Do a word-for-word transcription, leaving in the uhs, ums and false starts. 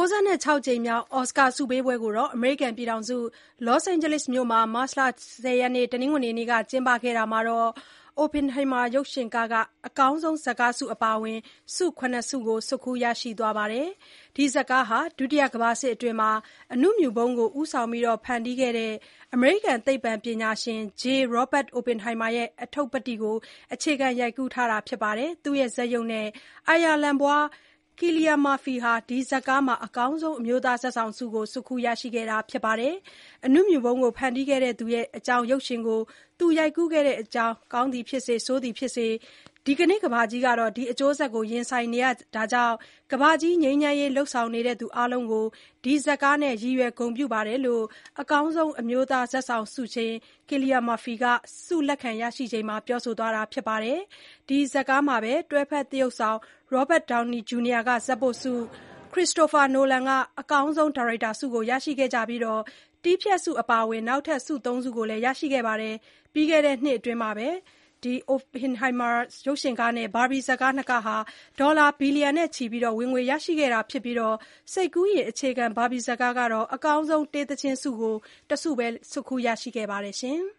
၆ ကြိမ်မြောက် အော်စကာဆုပေးပွဲကို အမေရိကန်ပြည်ထောင်စု လော့စ်အိန်ဂျလိစ်မြို့မှာ မတ်လ ၁၀ ရက် တနင်္ဂနွေနေ့က ကျင်းပခဲ့ရာမှာ Oppenheimer ရုပ်ရှင်ကားက အကောင်းဆုံးဇာတ်ကားဆုအပါအဝင် ဆု ၇ ခုကို ဆွတ်ခူးရရှိသွားပါတယ်။ ဒီဇာတ်ကားဟာ ဒုတိယကမ္ဘာစစ်အတွင်း အဏုမြူဗုံးကို ဦးဆောင်ဖန်တီးခဲ့တဲ့ အမေရိကန်သိပ္ပံပညာရှင် J. Robert Oppenheimer ရဲ့ အတ္ထုပ္ပတ္တိကို အခြေခံရိုက်ကူးထားတာပါ။ သူ့ဇာတ်ရုပ်နဲ့ အိုင်ယာလန်ဖွား Cillian Murphy ဟာ ဒီဇာတ်ကားမှာ အကောင်းဆုံး အမျိုးသားဇာတ်ဆောင်ဆုကို ဆွတ်ခူးရရှိခဲ့တာပါ။ အဏုမြူဗုံးကို ဖန်တီးခဲ့သူရဲ့အကြောင်း ရုပ်ရှင်ကို သူရိုက်ကူးခဲ့တဲ့အကြောင်း ကောင်းသည်ဖြစ်စေ ဆိုးသည်ဖြစ်စေ ဒီကနေ့ ကမ္ဘာကြီးဟာ ဒီအကျိုးဆက်ကို ရင်ဆိုင်နေရတာကြောင့် ကမ္ဘာကြီးငြိမ်းချမ်းရေး လုပ်ဆောင်နေသူအားလုံးကို ဒီဇာတ်ကားနဲ့ ရည်ရွယ်ဂုဏ်ပြုပါတယ်လို့ အကောင်းဆုံး အမျိုးသားဇာတ်ဆောင်ဆုရှင် Cillian Murphy က ဆုလက်ခံရရှိချိန်မှာ ပြောဆိုသွားတာပါ။ ဒီဇာတ်ကားမှာပဲ တွဲဖက်သရုပ်ဆောင် Robert Downey ဂျူနီယာ က ဇာတ်ပို့ဆု၊ Christopher Nolan က အကောင်းဆုံး ဒါရိုက်တာဆုကို ရရှိခဲ့ကြပြီး တည်းဖြတ်ဆုအပါအဝင် နောက်ထပ် ဆု သုံး ခုကိုလည်း ရရှိခဲ့ပါတယ်။ ပြီးခဲ့တဲ့နှစ်အတွင်း Oppenheimer ရုပ်ရှင်ကားနဲ့ Barbie ဇာတ်ကား နှစ်ကားဟာ ဒေါ်လာဘီလီယံနဲ့ချီ ဝင်ငွေရရှိခဲ့တာဖြစ်ပြီး စိတ်ကူးယဉ်အခြေခံ Barbie ဇာတ်ကားကတော့ အကောင်းဆုံး တေးသီချင်းဆုကို တဆုပဲ ဆွတ်ခူးရရှိခဲ့ပါတယ်။